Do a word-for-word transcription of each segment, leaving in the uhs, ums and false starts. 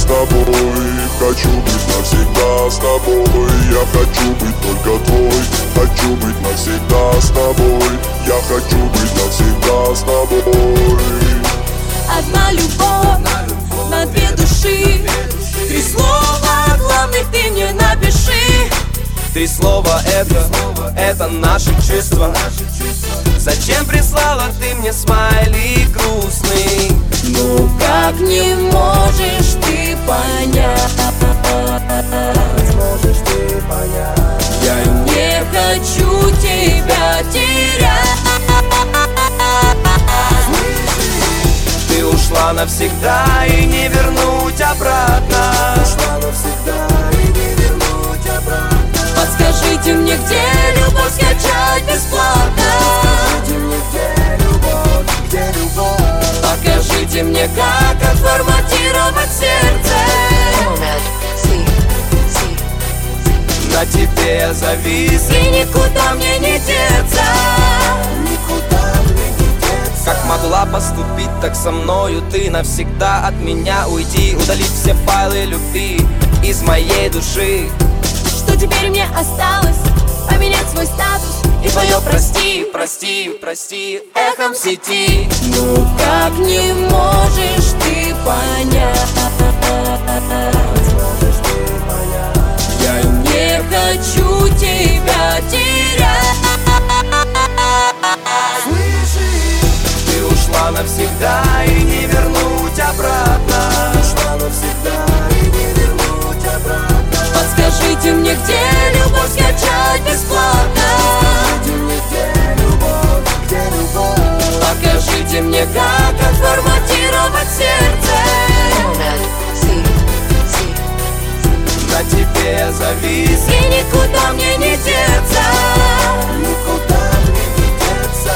тобой. Хочу быть навсегда с тобой. Я хочу быть только твой. Хочу быть навсегда с тобой. Я хочу быть навсегда с тобой. Одна любовь на две души. Три слова главных ты мне напиши. Три слова это, это наши чувства. Зачем прислала ты мне смайли грустный? Ну как не можешь ты понять? Можешь ты понять? Я не хочу тебя терять. Ты ушла навсегда и не вернуть обратно. Ушла навсегда и не вернуть обратно. Подскажите мне, где любовь скачать бесплатно? Скажите мне, где любовь, где любовь? Покажите мне, как отформатировать сердце. На тебе я завис, и никуда мне не деться. Никуда мне не деться. Как могла поступить так со мною ты? Навсегда от меня уйди, удалить все файлы любви из моей души. Что теперь мне осталось? Поменять свой статус и твое прости, прости, прости эхом в сети. Ну как не можешь ты понять? Можешь ты понять? Я не хочу тебя терять. Слышишь? Ты ушла навсегда и не вернуть обратно. Ушла навсегда и не вернуть обратно. Подскажите мне, где любовь скачать бесплатно? Скажите мне, где любовь, где любовь? Покажите мне, как отформатировать сердце. На тебе я завис, и никуда мне не деться. Никуда мне не деться.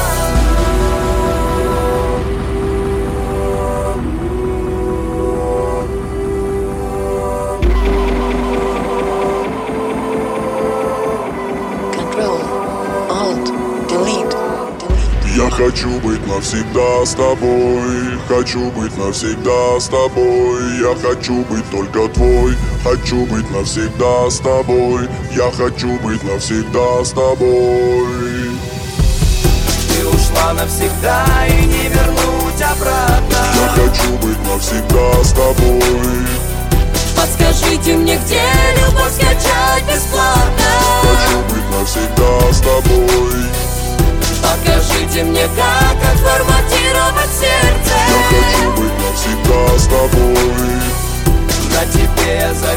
Я хочу быть навсегда с тобой. Хочу быть навсегда с тобой. Я хочу быть только твой. Хочу быть навсегда с тобой. Я хочу быть навсегда с тобой. Ты ушла навсегда и не вернуть обратно. Я хочу быть навсегда с тобой. Подскажите мне, где любовь скачать бесплатно? Хочу быть навсегда с тобой. Покажите мне, как отформатировать сердце. Я хочу быть навсегда с тобой. На тебе я завис.